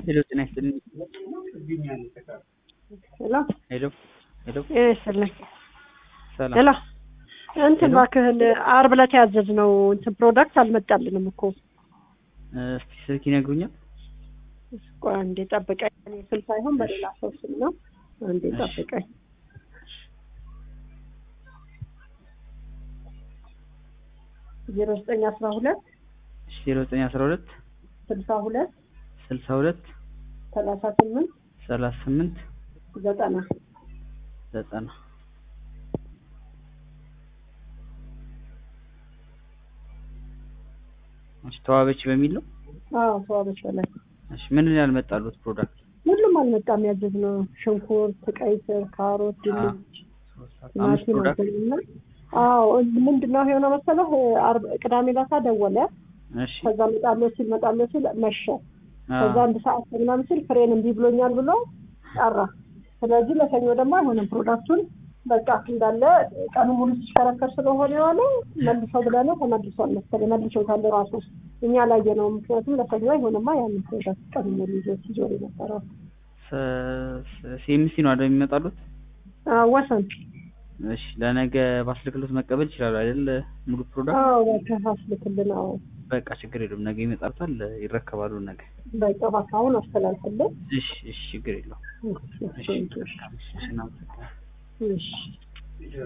ሄሎ ጤና ይስጥልኝ። ሄሎ ሄሎ ሄሎ ይስጥልኝ። ሰላም። ሄሎ እንትን እባክህን ዓርብ ዕለት ያዘዝነው እንትን ፕሮዳክት አልመጣልንም እኮ። እስቲ ስልክ ይነግሩኛል? ቆይ አንዴ ጠብቀኝ። እኔ ስል ሳይሆን በሌላ ሰው ስም ነው። አንዴ ጠብቀኝ። 0912 0912 62 62 38 38 90 90 ተዋበች በሚል ነው? አዎ ተዋበች በላይ። እሺ ምን ያልመጣሉት ፕሮዳክት? ሁሉም አልመጣም። ያዘዝነው ሽንኩርት፣ ቀይ ስር፣ ካሮት፣ ድንች፣ ቲማቲም አዘዝና አዎ ምንድነው የሆነው መሰለህ? ቅዳሜ ዕለት ደወለ። እሺ ከዛ መጣለሁ ሲል መሸ። ከዛ አንድ ሰዓት ምናምን ሲል ፍሬን እምቢ ብሎኛል ብሎ ጠራ። ስለዚህ ለሰኞ ደግሞ አይሆንም ፕሮዳክቱን በቃ እንዳለ ቀኑ ሙሉ ሲሽከረከር ስለሆነ የሆነው መልሰው ብለነው ተመልሷል መሰለኝ። መልሰውታል ራሱ እኛ ላየነው። ምክንያቱም ለሰኞ አይሆንማ ያንን ፕሮዳክት ቀኑ ሙሉ ይዞር የነበረው ሲኤምሲ ነው አይደል የሚመጣሉት? ወሰን። እሺ ለነገ ባስልክሎት መቀበል ይችላል አይደል? ሙሉ ፕሮዳክት አዎ ባስልክልን። አዎ በቃ ችግር የለውም። ነገ ይመጣሉታል፣ ይረከባሉ ነገ። በቃ ባካውን አስተላልፈልን። እሺ እሺ ችግር የለውም። እሺ እሺ እሺ